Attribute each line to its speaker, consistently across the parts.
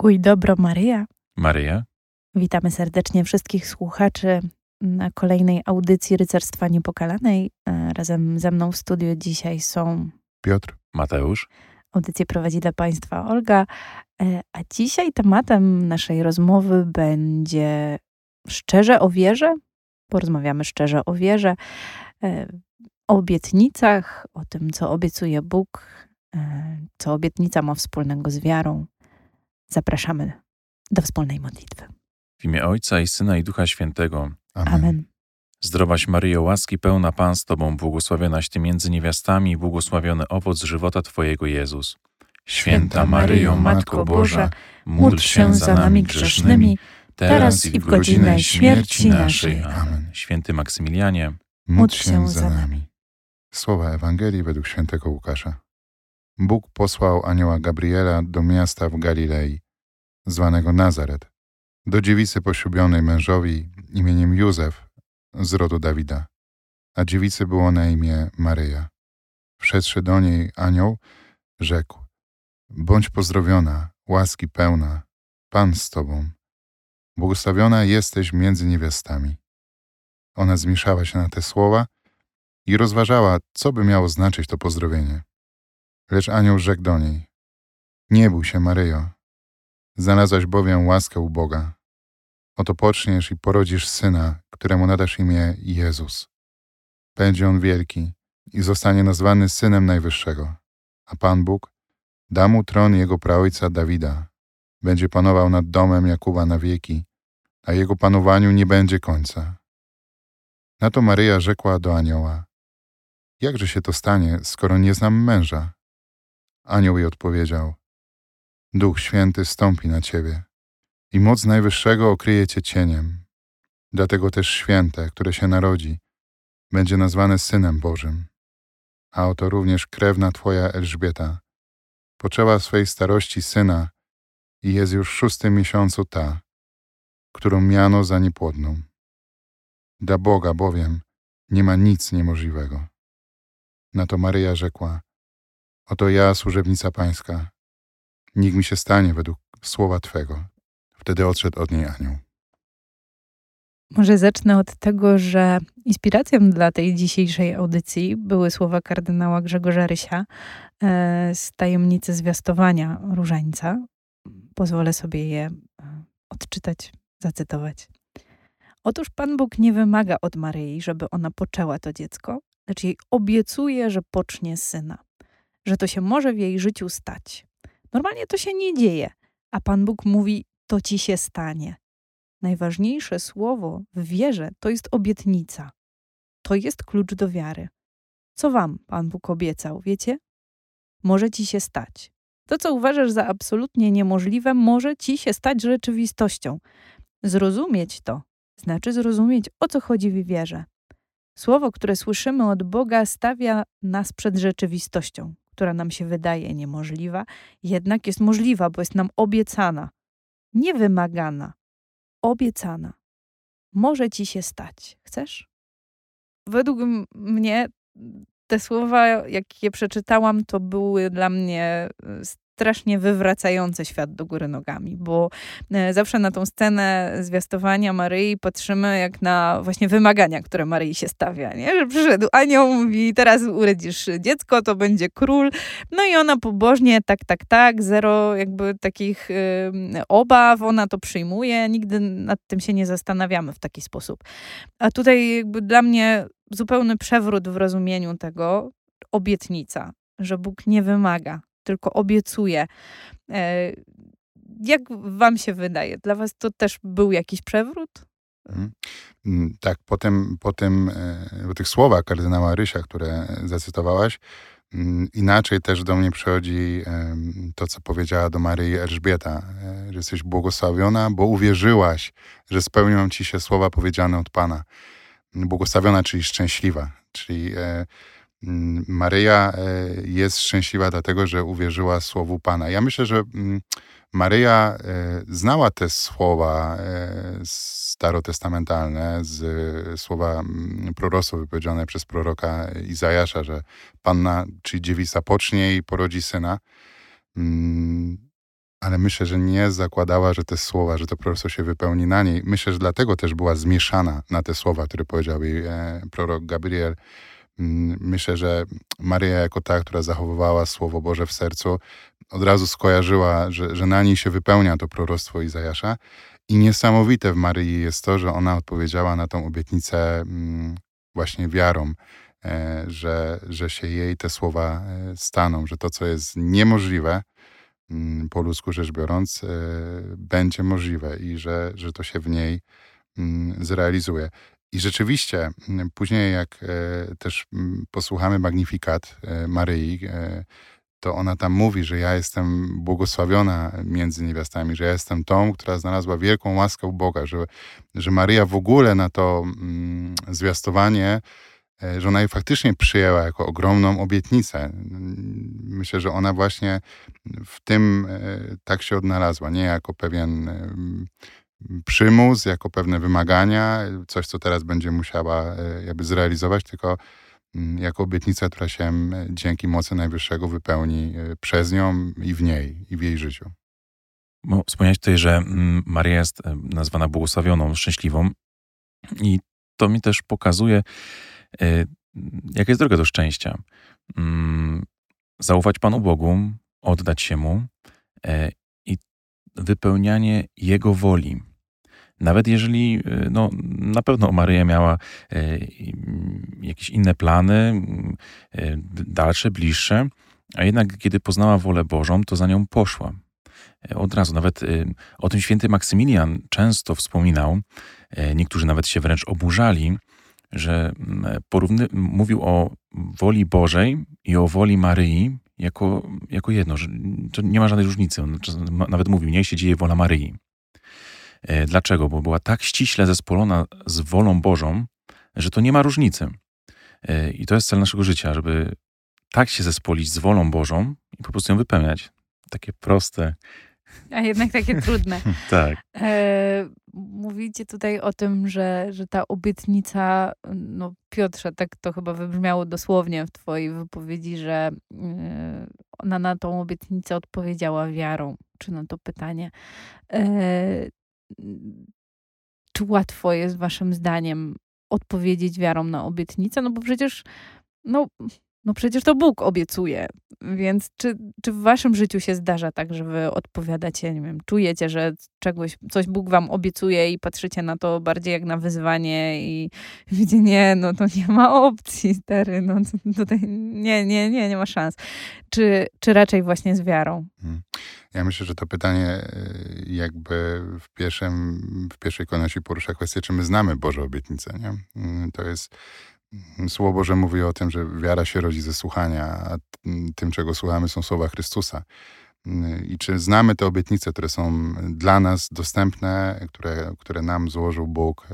Speaker 1: Pokój, dobro, Maryja.
Speaker 2: Maryja.
Speaker 1: Witamy serdecznie wszystkich słuchaczy na kolejnej audycji Rycerstwa Niepokalanej. Razem ze mną w studiu dzisiaj są
Speaker 3: Piotr,
Speaker 2: Mateusz.
Speaker 1: Audycję prowadzi dla Państwa Olga. A dzisiaj tematem naszej rozmowy będzie szczerze o wierze. Porozmawiamy szczerze o wierze, o obietnicach, o tym, co obiecuje Bóg, co obietnica ma wspólnego z wiarą. Zapraszamy do wspólnej modlitwy.
Speaker 2: W imię Ojca i Syna i Ducha Świętego.
Speaker 1: Amen.
Speaker 2: Zdrowaś Maryjo, łaski pełna Pan z Tobą, błogosławionaś Ty między niewiastami i błogosławiony owoc żywota Twojego, Jezus. Święta Maryjo, Matko Boża, módl się za nami grzesznymi, teraz i w godzinę śmierci naszej. Amen. Święty Maksymilianie,
Speaker 3: módl się za nami. Słowa Ewangelii według świętego Łukasza. Bóg posłał anioła Gabriela do miasta w Galilei, zwanego Nazaret, do dziewicy poślubionej mężowi imieniem Józef z rodu Dawida, a dziewicy było na imię Maryja. Wszedłszy do niej anioł, rzekł: bądź pozdrowiona, łaski pełna, Pan z Tobą. Błogosławiona jesteś między niewiastami. Ona zmieszała się na te słowa i rozważała, co by miało znaczyć to pozdrowienie. Lecz anioł rzekł do niej: nie bój się, Maryjo, znalazłaś bowiem łaskę u Boga. Oto poczniesz i porodzisz syna, któremu nadasz imię Jezus. Będzie on wielki i zostanie nazwany Synem Najwyższego, a Pan Bóg da mu tron jego praojca Dawida. Będzie panował nad domem Jakuba na wieki, a jego panowaniu nie będzie końca. Na to Maryja rzekła do anioła: jakże się to stanie, skoro nie znam męża? Anioł jej odpowiedział: Duch Święty stąpi na ciebie i moc Najwyższego okryje cię cieniem. Dlatego też święte, które się narodzi, będzie nazwane Synem Bożym. A oto również krewna twoja Elżbieta poczęła w swej starości syna i jest już w 6. miesiącu ta, którą miano za niepłodną. Dla Boga bowiem nie ma nic niemożliwego. Na to Maryja rzekła: oto ja, służebnica Pańska, niech mi się stanie według słowa Twego. Wtedy odszedł od niej anioł.
Speaker 1: Może zacznę od tego, że inspiracją dla tej dzisiejszej audycji były słowa kardynała Grzegorza Rysia z tajemnicy zwiastowania różańca. Pozwolę sobie je odczytać, zacytować. Otóż Pan Bóg nie wymaga od Maryi, żeby ona poczęła to dziecko, lecz jej obiecuje, że pocznie syna, że to się może w jej życiu stać. Normalnie to się nie dzieje, a Pan Bóg mówi: to ci się stanie. Najważniejsze słowo w wierze to jest obietnica. To jest klucz do wiary. Co wam Pan Bóg obiecał, wiecie? Może ci się stać. To, co uważasz za absolutnie niemożliwe, może ci się stać rzeczywistością. Zrozumieć to znaczy zrozumieć, o co chodzi w wierze. Słowo, które słyszymy od Boga, stawia nas przed rzeczywistością, która nam się wydaje niemożliwa, jednak jest możliwa, bo jest nam obiecana. Nie wymagana, obiecana. Może ci się stać. Chcesz? Według mnie te słowa, jak je przeczytałam, to były dla mnie strasznie wywracające świat do góry nogami, bo zawsze na tą scenę zwiastowania Maryi patrzymy jak na właśnie wymagania, które Maryi się stawia, nie? Że przyszedł anioł, mówi: teraz urodzisz dziecko, to będzie król. No i ona pobożnie, tak, zero jakby takich obaw, ona to przyjmuje, nigdy nad tym się nie zastanawiamy w taki sposób. A tutaj jakby dla mnie zupełny przewrót w rozumieniu tego, obietnica, że Bóg nie wymaga, tylko obiecuje. Jak wam się wydaje? Dla was to też był jakiś przewrót?
Speaker 3: Tak, po tych słowach kardynała Rysia, które zacytowałaś, inaczej też do mnie przychodzi to, co powiedziała do Maryi Elżbieta, że jesteś błogosławiona, bo uwierzyłaś, że spełnią ci się słowa powiedziane od Pana. Błogosławiona, czyli szczęśliwa, czyli Maryja jest szczęśliwa dlatego, że uwierzyła słowu Pana. Ja myślę, że Maryja znała te słowa starotestamentalne, z słowa proroctwa wypowiedziane przez proroka Izajasza, że Panna, czyli dziewica, pocznie i porodzi syna. ale myślę, że nie zakładała, że te słowa, że to proroctwo się wypełni na niej. Myślę, że dlatego też była zmieszana na te słowa, które powiedział jej prorok Gabriel. Myślę, że Maryja jako ta, która zachowywała Słowo Boże w sercu, od razu skojarzyła, że na niej się wypełnia to proroctwo Izajasza. I niesamowite w Maryi jest to, że ona odpowiedziała na tą obietnicę właśnie wiarą, że się jej te słowa staną, że to, co jest niemożliwe, po ludzku rzecz biorąc, będzie możliwe i że to się w niej zrealizuje. I rzeczywiście, później jak też posłuchamy Magnificat Maryi, to ona tam mówi, że ja jestem błogosławiona między niewiastami, że ja jestem tą, która znalazła wielką łaskę u Boga, że Maryja w ogóle na to zwiastowanie, że ona je faktycznie przyjęła jako ogromną obietnicę. Myślę, że ona właśnie w tym tak się odnalazła, nie jako pewien przymus, jako pewne wymagania, coś, co teraz będzie musiała jakby zrealizować, tylko jako obietnica, która się dzięki mocy Najwyższego wypełni przez nią i w niej, i w jej życiu.
Speaker 2: Bo wspomniałeś tutaj, że Maria jest nazwana błogosławioną, szczęśliwą i to mi też pokazuje, jaka jest droga do szczęścia. Zaufać Panu Bogu, oddać się Mu i wypełnianie Jego woli. Nawet jeżeli, no, na pewno Maryja miała jakieś inne plany, dalsze, bliższe, a jednak kiedy poznała wolę Bożą, to za nią poszła. Od razu, nawet o tym święty Maksymilian często wspominał, niektórzy nawet się wręcz oburzali, że mówił o woli Bożej i o woli Maryi jako jedno, że to nie ma żadnej różnicy. On nawet mówił, niech się dzieje wola Maryi. Dlaczego? Bo była tak ściśle zespolona z wolą Bożą, że to nie ma różnicy. I to jest cel naszego życia, żeby tak się zespolić z wolą Bożą i po prostu ją wypełniać. Takie proste.
Speaker 1: A jednak takie trudne.
Speaker 2: Tak.
Speaker 1: Mówicie tutaj o tym, że ta obietnica, no Piotrze, tak to chyba wybrzmiało dosłownie w twojej wypowiedzi, że ona na tą obietnicę odpowiedziała wiarą, czy na to pytanie. Czy łatwo jest waszym zdaniem odpowiedzieć wiarą na obietnicę? No bo przecież, no przecież to Bóg obiecuje. Więc czy w waszym życiu się zdarza tak, że wy odpowiadacie, nie wiem, czujecie, że coś Bóg wam obiecuje i patrzycie na to bardziej jak na wyzwanie i widzicie, nie, no to nie ma opcji, stary, no tutaj nie ma szans. Czy raczej właśnie z wiarą?
Speaker 3: Ja myślę, że to pytanie jakby w pierwszej kolejności porusza kwestię, czy my znamy Boże obietnice, nie? To jest Słowo Boże mówi o tym, że wiara się rodzi ze słuchania, a tym, czego słuchamy, są słowa Chrystusa. I czy znamy te obietnice, które są dla nas dostępne, które nam złożył Bóg?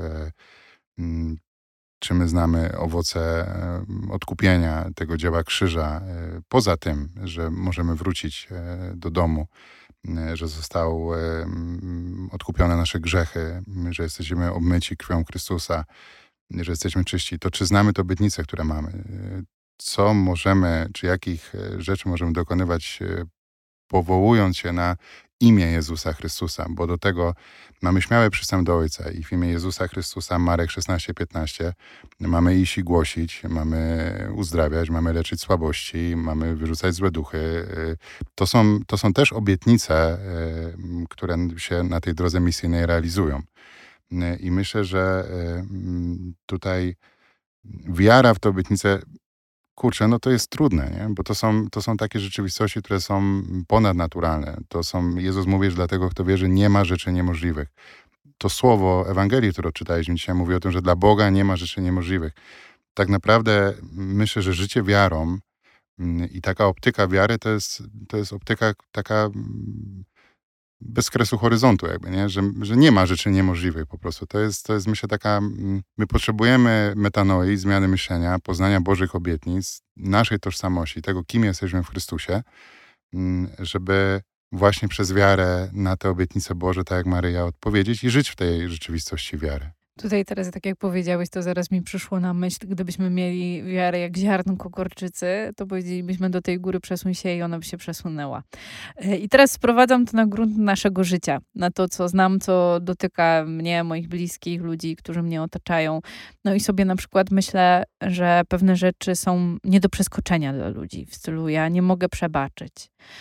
Speaker 3: Czy my znamy owoce odkupienia tego dzieła krzyża? Poza tym, że możemy wrócić do domu, że zostały odkupione nasze grzechy, że jesteśmy obmyci krwią Chrystusa, że jesteśmy czyści, to czy znamy te obietnice, które mamy? Co możemy, czy jakich rzeczy możemy dokonywać, powołując się na imię Jezusa Chrystusa, bo do tego mamy śmiały przystęp do Ojca i w imię Jezusa Chrystusa, Marek 16:15, mamy iść i głosić, mamy uzdrawiać, mamy leczyć słabości, mamy wyrzucać złe duchy. To są też obietnice, które się na tej drodze misyjnej realizują. I myślę, że tutaj wiara w tę obietnicę, kurczę, no to jest trudne, nie? Bo to są takie rzeczywistości, które są ponadnaturalne. Jezus mówi, że dla tego, kto wierzy, nie ma rzeczy niemożliwych. To słowo Ewangelii, które odczytaliśmy dzisiaj, mówi o tym, że dla Boga nie ma rzeczy niemożliwych. Tak naprawdę myślę, że życie wiarą i taka optyka wiary to jest optyka taka bez kresu horyzontu jakby, nie? Że nie ma rzeczy niemożliwych po prostu. To jest myślę taka, my potrzebujemy metanoi, zmiany myślenia, poznania Bożych obietnic, naszej tożsamości, tego kim jesteśmy w Chrystusie, żeby właśnie przez wiarę na te obietnice Boże, tak jak Maryja, odpowiedzieć i żyć w tej rzeczywistości wiary.
Speaker 1: Tutaj teraz, tak jak powiedziałeś, to zaraz mi przyszło na myśl, gdybyśmy mieli wiarę jak ziarnko gorczycy, to powiedzielibyśmy do tej góry przesuń się i ona by się przesunęła. I teraz sprowadzam to na grunt naszego życia, na to, co znam, co dotyka mnie, moich bliskich, ludzi, którzy mnie otaczają. No i sobie na przykład myślę, że pewne rzeczy są nie do przeskoczenia dla ludzi, w stylu ja nie mogę przebaczyć.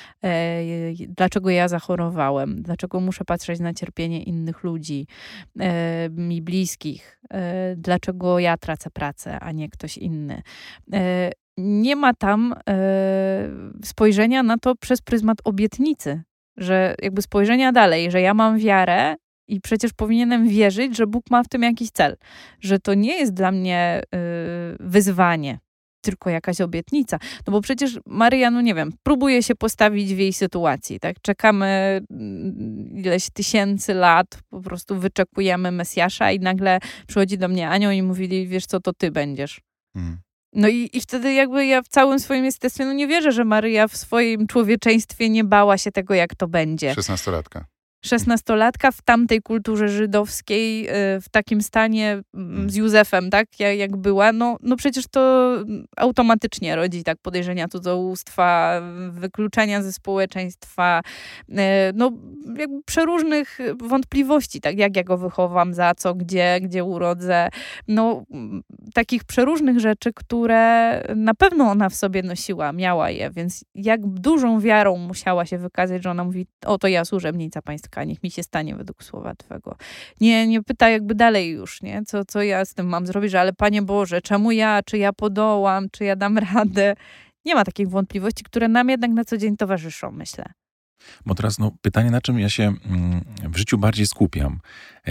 Speaker 1: Dlaczego ja zachorowałem? Dlaczego muszę patrzeć na cierpienie innych ludzi, mi bliskich? Dlaczego ja tracę pracę, a nie ktoś inny? Nie ma tam spojrzenia na to przez pryzmat obietnicy, że jakby spojrzenia dalej, że ja mam wiarę i przecież powinienem wierzyć, że Bóg ma w tym jakiś cel, że to nie jest dla mnie wyzwanie, tylko jakaś obietnica. No bo przecież Maryja, no nie wiem, próbuje się postawić w jej sytuacji, tak? Czekamy ileś tysięcy lat, po prostu wyczekujemy Mesjasza i nagle przychodzi do mnie anioł i mówi, wiesz co, to ty będziesz. No i wtedy jakby ja w całym swoim jestestwie, no nie wierzę, że Maryja w swoim człowieczeństwie nie bała się tego, jak to będzie.
Speaker 3: 16-latka.
Speaker 1: 16-latka w tamtej kulturze żydowskiej, w takim stanie z Józefem, tak, jak była, no przecież to automatycznie rodzi tak podejrzenia cudzołóstwa, wykluczenia ze społeczeństwa, no jakby przeróżnych wątpliwości, tak, jak ja go wychowam, za co, gdzie urodzę, no takich przeróżnych rzeczy, które na pewno ona w sobie nosiła, miała je, więc jak dużą wiarą musiała się wykazać, że ona mówi, oto ja służebnica pańska, niech mi się stanie według słowa Twego. Nie pyta jakby dalej już, nie? Co ja z tym mam zrobić, że ale Panie Boże, czemu ja? Czy ja podołam? Czy ja dam radę? Nie ma takich wątpliwości, które nam jednak na co dzień towarzyszą, myślę.
Speaker 2: Bo teraz pytanie, na czym ja się w życiu bardziej skupiam?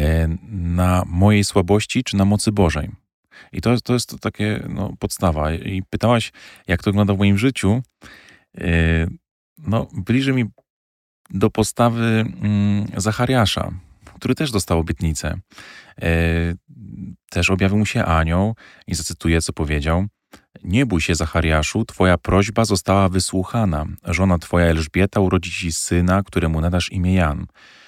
Speaker 2: Na mojej słabości czy na mocy Bożej? I to jest to takie podstawa. I pytałaś, jak to wygląda w moim życiu. Bliżej mi do postawy Zachariasza, który też dostał obietnicę. Też objawił mu się anioł i zacytuję, co powiedział. Nie bój się, Zachariaszu, twoja prośba została wysłuchana. Żona twoja Elżbieta urodzi ci syna, któremu nadasz imię Jan.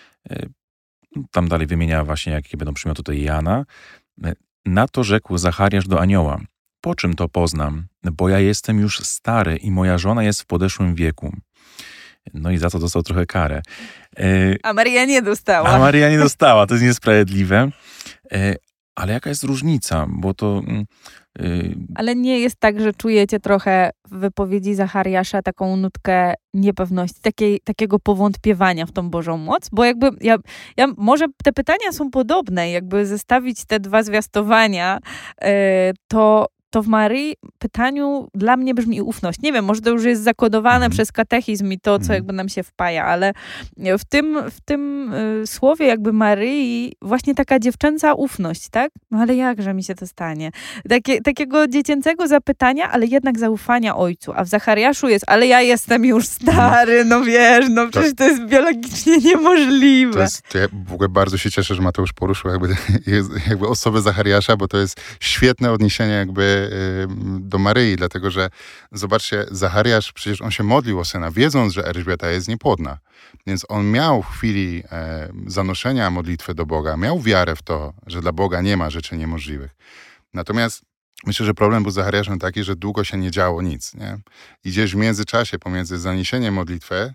Speaker 2: Tam dalej wymienia właśnie, jakie będą przymioty tej Jana. Na to rzekł Zachariasz do anioła. Po czym to poznam? Bo ja jestem już stary i moja żona jest w podeszłym wieku. No i za to dostał trochę karę.
Speaker 1: A Maryja nie dostała.
Speaker 2: To jest niesprawiedliwe. Ale jaka jest różnica? Bo to...
Speaker 1: Ale nie jest tak, że czujecie trochę w wypowiedzi Zachariasza taką nutkę niepewności, takiego powątpiewania w tą Bożą moc? Bo jakby ja może te pytania są podobne, jakby zestawić te dwa zwiastowania, to w Maryi pytaniu dla mnie brzmi ufność. Nie wiem, może to już jest zakodowane przez katechizm i to, co jakby nam się wpaja, ale w tym słowie jakby Maryi właśnie taka dziewczęca ufność, tak? No ale jakże mi się to stanie? Takiego dziecięcego zapytania, ale jednak zaufania ojcu. A w Zachariaszu jest, ale ja jestem już stary, no wiesz, no przecież to jest biologicznie niemożliwe.
Speaker 3: Ja w ogóle bardzo się cieszę, że Mateusz poruszył jakby osobę Zachariasza, bo to jest świetne odniesienie jakby do Maryi, dlatego że zobaczcie, Zachariasz, przecież on się modlił o syna, wiedząc, że Elżbieta jest niepłodna. Więc on miał w chwili zanoszenia modlitwy do Boga, miał wiarę w to, że dla Boga nie ma rzeczy niemożliwych. Natomiast myślę, że problem był z Zachariaszem taki, że długo się nie działo nic. Nie? I gdzieś w międzyczasie pomiędzy zaniesieniem modlitwy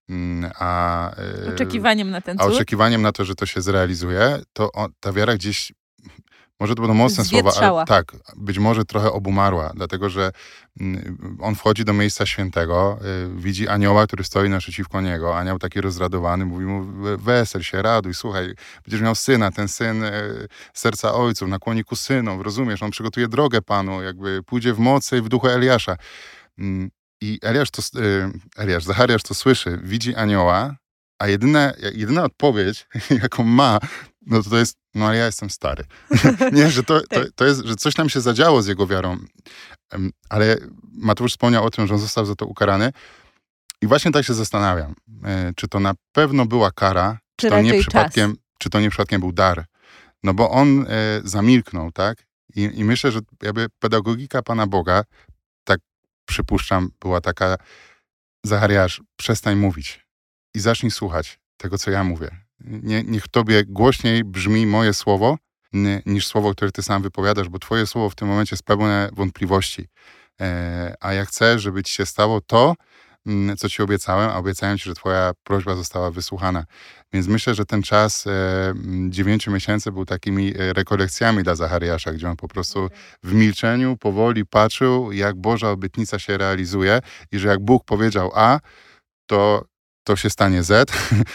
Speaker 3: a
Speaker 1: oczekiwaniem na ten cud.
Speaker 3: A oczekiwaniem na to, że to się zrealizuje, to ta wiara gdzieś, może to będą mocne słowa, ale tak, być może trochę obumarła, dlatego że on wchodzi do miejsca świętego, widzi anioła, który stoi naprzeciwko niego, anioł taki rozradowany, mówi mu, wesel się, raduj, słuchaj, będziesz miał syna, ten syn serca ojców, nakłoni ku synom, rozumiesz, on przygotuje drogę Panu, jakby pójdzie w mocy i w duchu Eliasza. I Zachariasz to słyszy, widzi anioła, a jedyna odpowiedź, jaką ma, no to jest, no ale ja jestem stary. Nie, że to jest, że coś tam się zadziało z jego wiarą. Ale Mateusz wspomniał o tym, że on został za to ukarany. I właśnie tak się zastanawiam, czy to na pewno była kara, czy to nie przypadkiem był dar. No bo on zamilknął, tak? I myślę, że jakby pedagogika Pana Boga, tak przypuszczam, była taka, Zachariasz, przestań mówić i zacznij słuchać tego, co ja mówię. Niech tobie głośniej brzmi moje słowo, niż słowo, które ty sam wypowiadasz, bo twoje słowo w tym momencie jest pełne wątpliwości. A ja chcę, żeby ci się stało to, co ci obiecałem, a obiecałem ci, że twoja prośba została wysłuchana. Więc myślę, że ten czas 9 miesięcy był takimi rekolekcjami dla Zachariasza, gdzie on po prostu w milczeniu powoli patrzył, jak Boża obietnica się realizuje i że jak Bóg powiedział A, to się stanie Z,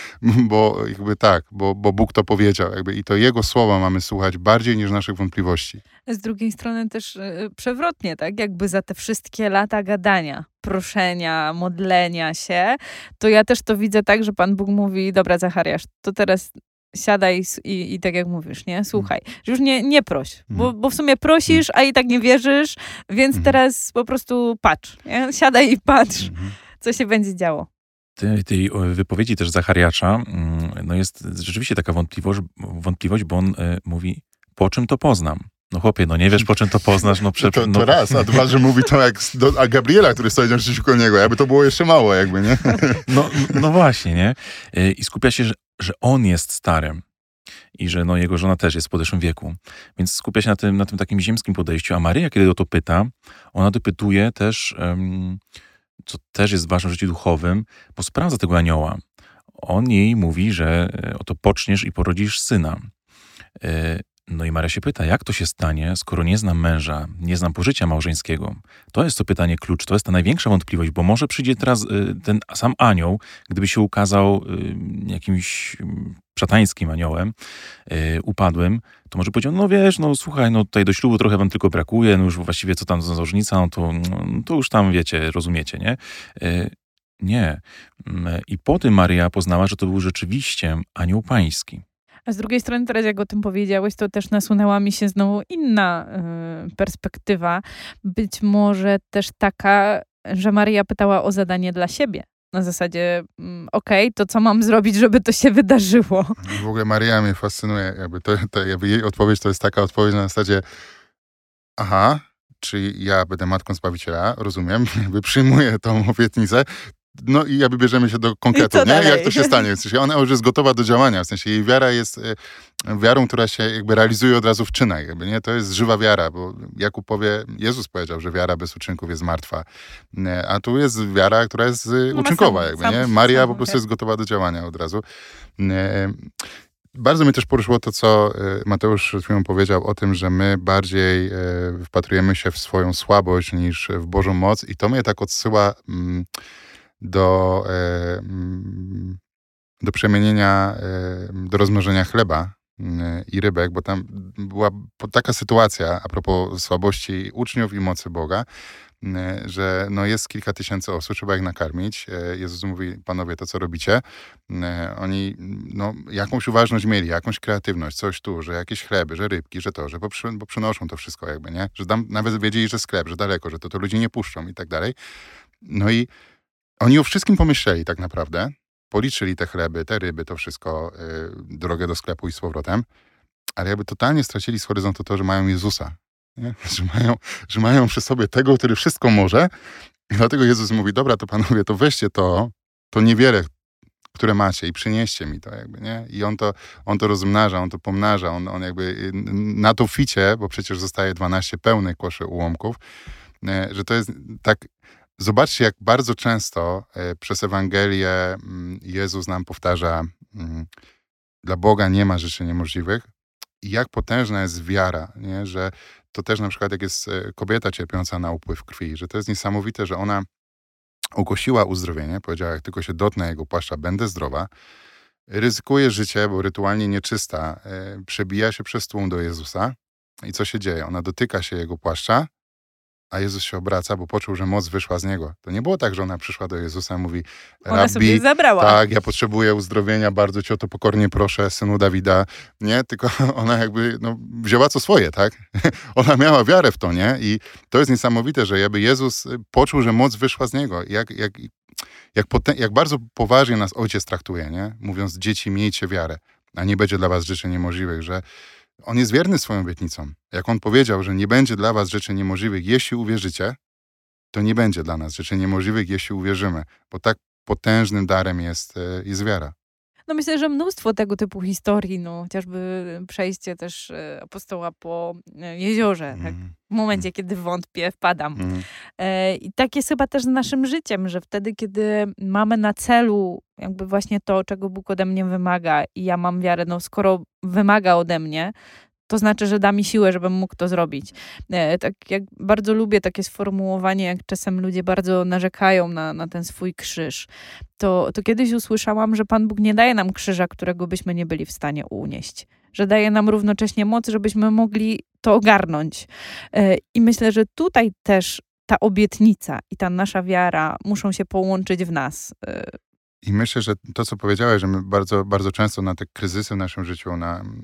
Speaker 3: bo jakby tak, bo Bóg to powiedział. Jakby i to Jego słowa mamy słuchać bardziej niż naszych wątpliwości.
Speaker 1: Z drugiej strony też przewrotnie, tak? Jakby za te wszystkie lata gadania, proszenia, modlenia się, to ja też to widzę tak, że Pan Bóg mówi, dobra Zachariasz, to teraz siadaj i tak jak mówisz, nie? Słuchaj, że już nie proś, bo w sumie prosisz, a i tak nie wierzysz, więc teraz po prostu patrz, nie? Siadaj i patrz, co się będzie działo.
Speaker 2: Tej wypowiedzi też Zachariasza no jest rzeczywiście taka wątpliwość, bo on mówi, po czym to poznam? No chłopie, no nie wiesz, po czym to poznasz. No,
Speaker 3: to raz, a dwa, że mówi to jak a Gabriela, który stoi naprzeciwko niego, jakby to było jeszcze mało, jakby, nie?
Speaker 2: No właśnie, nie? I skupia się, że on jest starym i że no, jego żona też jest w podeszłym wieku. Więc skupia się na tym takim ziemskim podejściu, a Maryja, kiedy o to pyta, ona dopytuje też, co też jest w waszym życiu duchowym, bo sprawdza tego anioła. On jej mówi, że oto poczniesz i porodzisz syna. No i Maria się pyta, jak to się stanie, skoro nie znam męża, nie znam pożycia małżeńskiego? To jest to pytanie klucz, to jest ta największa wątpliwość, bo może przyjdzie teraz ten sam anioł, gdyby się ukazał jakimś szatańskim aniołem, upadłym, to może powiedział, no wiesz, no słuchaj, no tutaj do ślubu trochę wam tylko brakuje, no już właściwie co tam za różnica, no to już tam wiecie, rozumiecie, nie? Nie. I po tym Maria poznała, że to był rzeczywiście anioł pański.
Speaker 1: A z drugiej strony teraz jak o tym powiedziałeś, to też nasunęła mi się znowu inna perspektywa. Być może też taka, że Maryja pytała o zadanie dla siebie. Na zasadzie, okej, to co mam zrobić, żeby to się wydarzyło?
Speaker 3: W ogóle Maryja mnie fascynuje. Jakby jej odpowiedź to jest taka odpowiedź na zasadzie aha, czy ja będę matką Zbawiciela, rozumiem, jakby przyjmuję tą obietnicę. No i jakby bierzemy się do konkretu, nie? Jak to się stanie? W sensie ona już jest gotowa do działania, w sensie jej wiara jest wiarą, która się jakby realizuje od razu w czynach, jakby, nie? To jest żywa wiara, bo Jakub powie, Jezus powiedział, że wiara bez uczynków jest martwa, a tu jest wiara, która jest uczynkowa, jakby, nie? Maria po prostu jest gotowa do działania od razu. Bardzo mnie też poruszyło to, co Mateusz przed chwilą powiedział o tym, że my bardziej wpatrujemy się w swoją słabość niż w Bożą moc i to mnie tak odsyła do przemienienia, do rozmnożenia chleba i rybek, bo tam była taka sytuacja a propos słabości uczniów i mocy Boga, że no jest kilka tysięcy osób, trzeba ich nakarmić. Jezus mówi, panowie, to co robicie? Oni no, jakąś uważność mieli, jakąś kreatywność, coś tu, że jakieś chleby, że rybki, że to, że bo przynoszą to wszystko jakby, nie? Że tam nawet wiedzieli, że sklep, że daleko, że to ludzi nie puszczą i tak dalej. No i oni o wszystkim pomyśleli tak naprawdę. Policzyli te chleby, te ryby, to wszystko, drogę do sklepu i z powrotem. Ale jakby totalnie stracili z horyzontu to, że mają Jezusa. Nie? Że mają przy sobie tego, który wszystko może. I dlatego Jezus mówi, dobra, to panowie, to weźcie to niewiele, które macie i przynieście mi to jakby, nie? I on to rozmnaża, on to pomnaża, on jakby na to ficie, bo przecież zostaje 12 pełnych koszy ułomków, że to jest tak. Zobaczcie, jak bardzo często przez Ewangelię Jezus nam powtarza, dla Boga nie ma rzeczy niemożliwych i jak potężna jest wiara, nie? Że to też na przykład jak jest kobieta cierpiąca na upływ krwi, że to jest niesamowite, że ona ogłosiła uzdrowienie, powiedziała, jak tylko się dotknę jego płaszcza, będę zdrowa, ryzykuje życie, bo rytualnie nieczysta, przebija się przez tłum do Jezusa i co się dzieje? Ona dotyka się jego płaszcza, a Jezus się obraca, bo poczuł, że moc wyszła z niego. To nie było tak, że ona przyszła do Jezusa i mówi,
Speaker 1: ona sobie zabrała.
Speaker 3: Tak, ja potrzebuję uzdrowienia, bardzo cię o to pokornie proszę, synu Dawida. Nie, tylko ona jakby wzięła co swoje, tak? Ona miała wiarę w to, nie? I to jest niesamowite, że jakby Jezus poczuł, że moc wyszła z niego. Jak bardzo poważnie nas Ojciec traktuje, nie? Mówiąc, dzieci, miejcie wiarę, a nie będzie dla was rzeczy niemożliwych, że on jest wierny swoją obietnicą. Jak on powiedział, że nie będzie dla was rzeczy niemożliwych, jeśli uwierzycie, to nie będzie dla nas rzeczy niemożliwych, jeśli uwierzymy. Bo tak potężnym darem jest wiara.
Speaker 1: No myślę, że mnóstwo tego typu historii, no chociażby przejście też apostoła po jeziorze, tak? W momencie, kiedy wątpię, wpadam. I tak jest chyba też z naszym życiem, że wtedy, kiedy mamy na celu jakby właśnie to, czego Bóg ode mnie wymaga i ja mam wiarę, no skoro wymaga ode mnie, to znaczy, że da mi siłę, żebym mógł to zrobić. Tak jak bardzo lubię takie sformułowanie, jak czasem ludzie bardzo narzekają na ten swój krzyż. To kiedyś usłyszałam, że Pan Bóg nie daje nam krzyża, którego byśmy nie byli w stanie unieść. Że daje nam równocześnie moc, żebyśmy mogli to ogarnąć. I myślę, że tutaj też ta obietnica i ta nasza wiara muszą się połączyć w nas.
Speaker 3: I myślę, że to, co powiedziałeś, że my bardzo, bardzo często na te kryzysy w naszym życiu,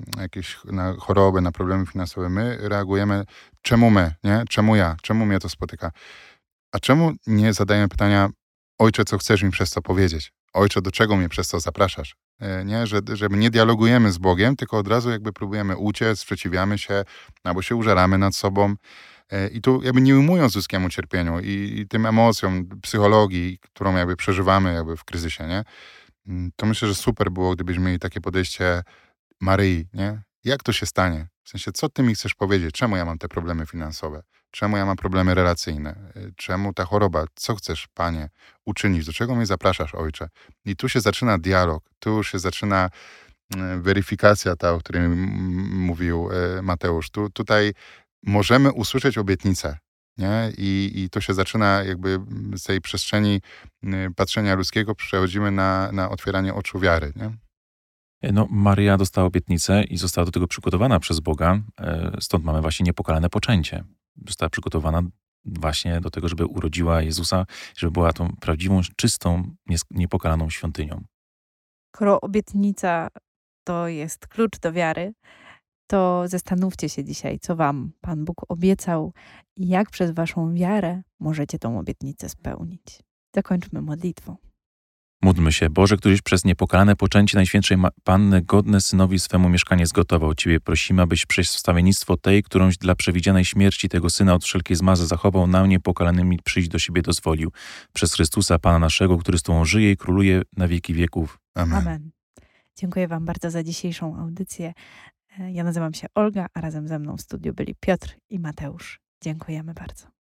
Speaker 3: na choroby, na problemy finansowe, my reagujemy, czemu my, nie? Czemu ja? Czemu mnie to spotyka? A czemu nie zadajemy pytania, Ojcze, co chcesz mi przez to powiedzieć? Ojcze, do czego mnie przez to zapraszasz? Nie? Że nie dialogujemy z Bogiem, tylko od razu jakby próbujemy uciec, sprzeciwiamy się, albo się użeramy nad sobą. I tu jakby nie ujmując ludzkiemu cierpieniu i tym emocjom, psychologii, którą jakby przeżywamy jakby w kryzysie, nie? To myślę, że super było, gdybyśmy mieli takie podejście Maryi, nie? Jak to się stanie? W sensie, co ty mi chcesz powiedzieć? Czemu ja mam te problemy finansowe? Czemu ja mam problemy relacyjne? Czemu ta choroba? Co chcesz, Panie, uczynić? Do czego mnie zapraszasz, Ojcze? I tu się zaczyna dialog, tu się zaczyna weryfikacja ta, o której mówił Mateusz. Tutaj możemy usłyszeć obietnicę, nie? I to się zaczyna jakby z tej przestrzeni patrzenia ludzkiego, przechodzimy na otwieranie oczu wiary, nie?
Speaker 2: No, Maryja dostała obietnicę i została do tego przygotowana przez Boga, stąd mamy właśnie niepokalane poczęcie. Została przygotowana właśnie do tego, żeby urodziła Jezusa, żeby była tą prawdziwą, czystą, niepokalaną świątynią.
Speaker 1: Skoro obietnica to jest klucz do wiary, to zastanówcie się dzisiaj, co wam Pan Bóg obiecał i jak przez waszą wiarę możecie tą obietnicę spełnić. Zakończmy modlitwą.
Speaker 2: Módlmy się, Boże, któryś przez niepokalane poczęcie Najświętszej Panny godne Synowi swemu mieszkanie zgotował. Ciebie prosimy, abyś przez wstawiennictwo tej, którąś dla przewidzianej śmierci tego Syna od wszelkiej zmazy zachował, nam niepokalanymi przyjść do siebie dozwolił. Przez Chrystusa, Pana naszego, który z Tobą żyje i króluje na wieki wieków.
Speaker 1: Amen. Dziękuję wam bardzo za dzisiejszą audycję. Ja nazywam się Olga, a razem ze mną w studiu byli Piotr i Mateusz. Dziękujemy bardzo.